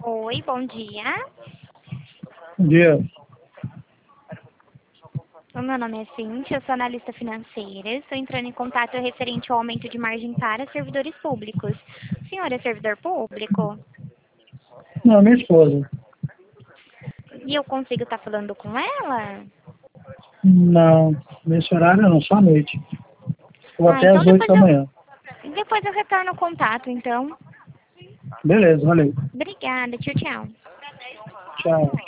Oi, bom dia. Bom dia. O meu nome é Cíntia, eu sou analista financeira. Estou entrando em contato referente ao aumento de margem para servidores públicos. O senhor é servidor público? Não, minha esposa. E eu consigo estar falando com ela? Não, nesse horário não, só à noite. Ou até Então às 8 da manhã. depois eu retorno o contato, então. Beleza, valeu. Obrigada, tchau, tchau. Tchau.